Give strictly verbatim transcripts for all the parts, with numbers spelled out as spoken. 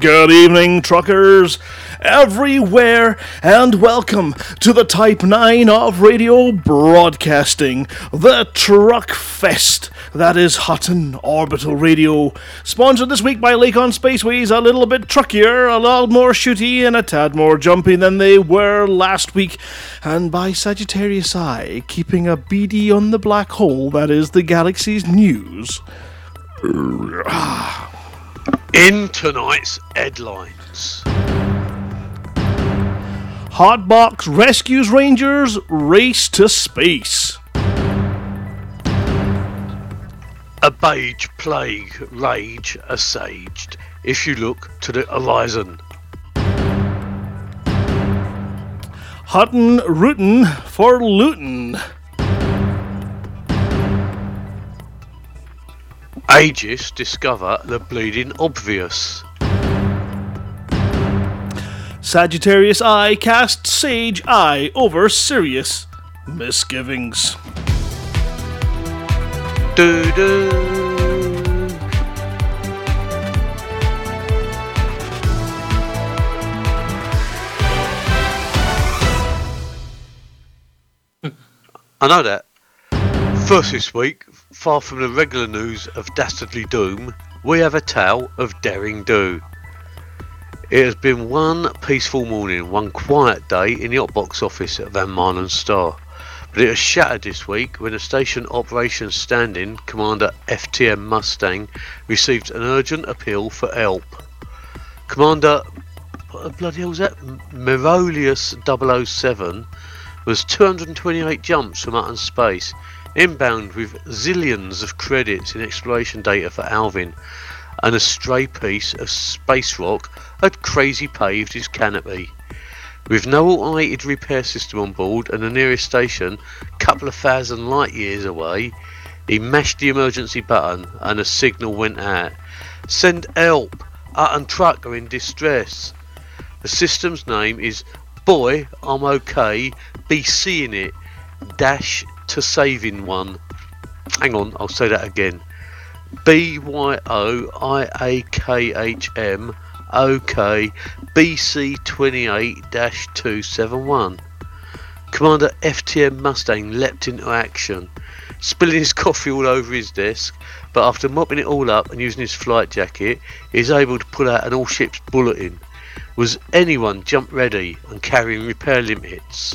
Good evening, truckers everywhere, and welcome to the Type nine of radio broadcasting, the Truck Fest that is Hutton Orbital Radio. Sponsored this week by Lakon Spaceways, a little bit truckier, a lot more shooty, and a tad more jumpy than they were last week, and by Sagittarius Eye, keeping a beady on the black hole that is the galaxy's news. In tonight's headlines, Hotbox rescues Rangers race to space. a beige plague rage assuaged if you look to the horizon. Hutton rootin' for Luton. Aegis discover the bleeding obvious. Sagittarius Eye cast Sage Eye over Sirius misgivings. Do do. I know that. First this week, far from the regular news of dastardly doom, we have a tale of daring do. It has been one peaceful morning, one quiet day in the hotbox office at Van Marlen Star, but it has shattered this week when the station operations stand-in, Commander F T M Mustang, received an urgent appeal for help. Commander, what the bloody hell was that? Merolius double oh seven was two hundred twenty-eight jumps from Hutton space, inbound with zillions of credits in exploration data for Alvin, and a stray piece of space rock had crazy paved his canopy. With no automated repair system on board and the nearest station a couple of thousand light years away, he mashed the emergency button and a signal went out. Send help! Hutton trucker in distress. The system's name is Boy, I'm okay, be seeing it, dash to saving one. Hang on, I'll say that again. B Y O I A K H M OK B C twenty-eight dash two seven one. Commander F T M Mustang leapt into action, spilling his coffee all over his desk, but after mopping it all up and using his flight jacket, he is able to pull out an all-ships bulletin. Was anyone jump ready and carrying repair limits?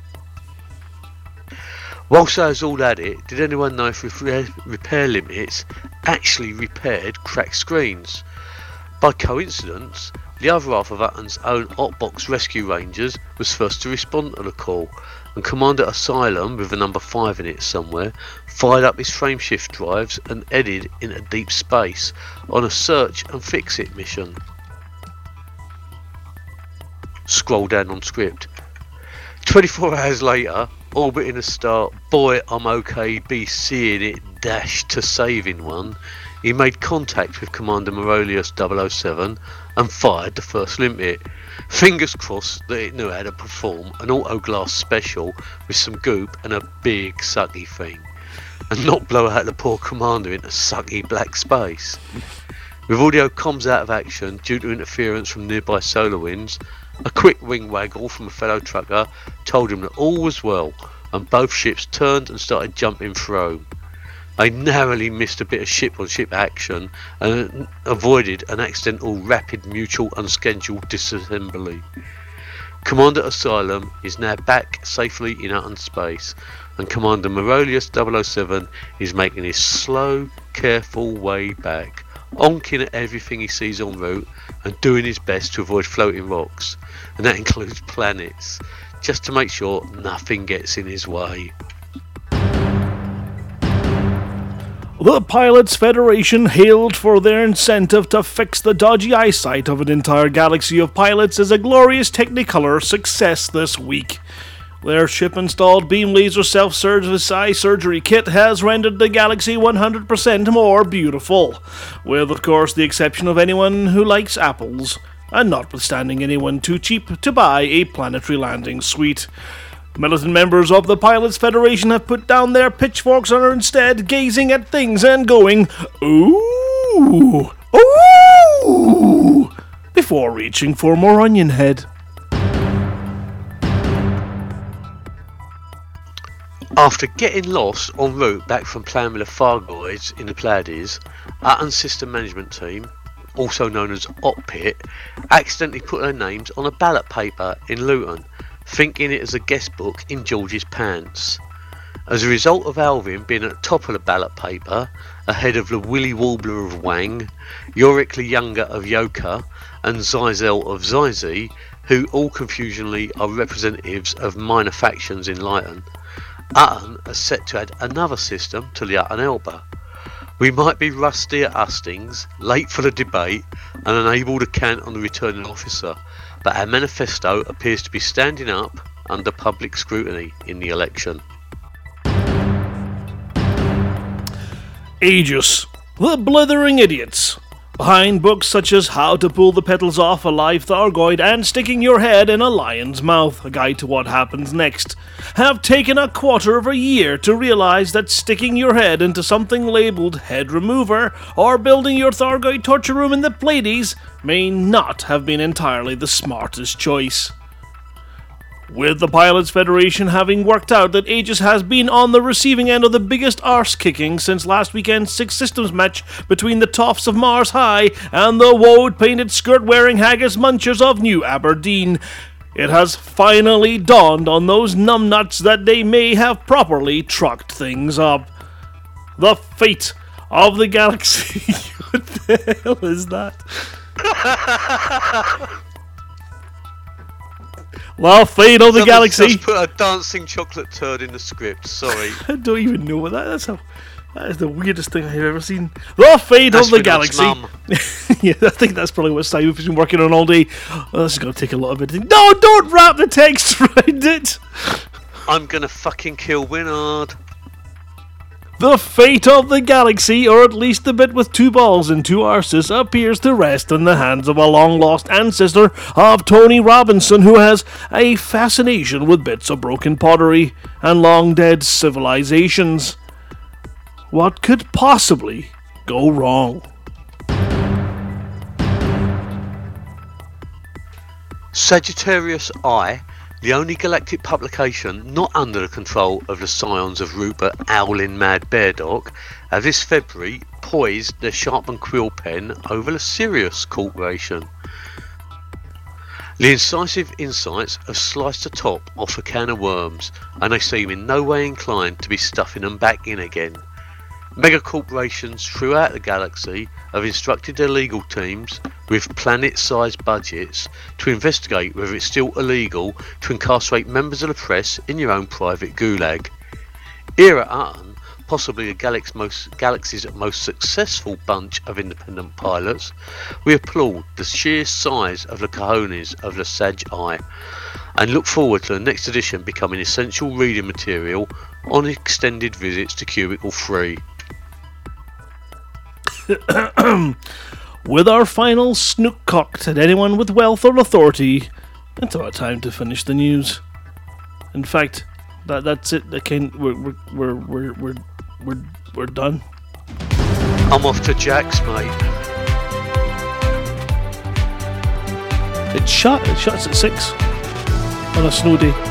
Whilst I was all at it, did anyone know if repair, repair limits actually repaired cracked screens? By coincidence, the other half of Hutton's own Hotbox Rescue Rangers was first to respond to the call, and Commander Asylum, with a number five in it somewhere, fired up his frameshift drives and headed into deep space on a search and fix it mission. Scroll down on script. twenty-four hours later, orbiting a star, Boy, I'm okay, be seeing it, dash to saving one, he made contact with Commander Merolius double oh seven and fired the first limpet. Fingers crossed that it knew how to perform an auto glass special with some goop and a big sucky thing, and not blow out the poor commander into sucky black space. With audio comms out of action due to interference from nearby solar winds, a quick wing waggle from a fellow trucker told him that all was well, and both ships turned and started jumping through. They narrowly missed a bit of ship-on-ship action and avoided an accidental rapid mutual unscheduled disassembly. Commander Asylum is now back safely in Hutton space, and Commander Merolius double oh seven is making his slow, careful way back, honking at everything he sees en route and doing his best to avoid floating rocks, and that includes planets, just to make sure nothing gets in his way. The Pilots Federation hailed for their incentive to fix the dodgy eyesight of an entire galaxy of pilots as a glorious Technicolor success this week. Their ship-installed beam laser self-service eye surgery kit has rendered the galaxy one hundred percent more beautiful, with of course the exception of anyone who likes apples, and notwithstanding anyone too cheap to buy a planetary landing suite. Militant members of the Pilots Federation have put down their pitchforks and are instead gazing at things and going, "Ooh, ooh, before reaching for more onion head. After getting lost en route back from playing with the Thargoids in the Pleiades, Utton's system management team, also known as Opit, accidentally put their names on a ballot paper in Luton, thinking it as a guest book in George's pants. As a result of Alvin being at the top of the ballot paper, ahead of the Willy Warbler of Wang, Yorick the Younger of Yoka, and Zyzel of Zyzi, who all confusingly are representatives of minor factions in Lytton, Utton is set to add another system to the Utton Elba. We might be rusty at hustings, late for the debate, and unable to count on the returning officer, but our manifesto appears to be standing up under public scrutiny in the election. Aegis, the blithering idiots, behind books such as How to Pull the Petals Off a Live Thargoid and Sticking Your Head in a Lion's Mouth, a guide to what happens next, have taken a quarter of a year to realise that sticking your head into something labelled head remover or building your Thargoid torture room in the Pleiades may not have been entirely the smartest choice. With the Pilots Federation having worked out that Aegis has been on the receiving end of the biggest arse-kicking since last weekend's Six Systems match between the Toffs of Mars High and the woad-painted skirt-wearing haggis munchers of New Aberdeen, it has finally dawned on those numbnuts that they may have properly trucked things up. The fate of the galaxy. What the hell is that? The fate of the Someone galaxy. just put a dancing chocolate turd in the script, sorry. I don't even know what that is. That's how, that is the weirdest thing I've ever seen. The fate That's of the Vinod's galaxy. mum. Yeah, I think that's probably what Simon's been working on all day. Oh, this is going to take a lot of editing. No, don't wrap the text around it. I'm gonna fucking kill Winard. The fate of the galaxy, or at least the bit with two balls and two arses, appears to rest in the hands of a long-lost ancestor of Tony Robinson, who has a fascination with bits of broken pottery and long-dead civilizations. What could possibly go wrong? Sagittarius I, the only galactic publication not under the control of the scions of Rupert Owlin Mad Bear Dog, have this February poised their sharpened quill pen over the Sirius Corporation. The incisive insights have sliced the top off a can of worms, and they seem in no way inclined to be stuffing them back in again. Mega corporations throughout the galaxy have instructed their legal teams with planet-sized budgets to investigate whether it's still illegal to incarcerate members of the press in your own private gulag. Here at Utton, possibly the galaxy's most, galaxy's most successful bunch of independent pilots, we applaud the sheer size of the cojones of the Sag Eye and look forward to the next edition becoming essential reading material on extended visits to Cubicle three. With our final snook cocked at anyone with wealth or authority, it's about time to finish the news. In fact, that that's it. Can we're we're we're we're we're we're, we're done. I'm off to Jack's, mate. It shut. It shuts at six on a snow day.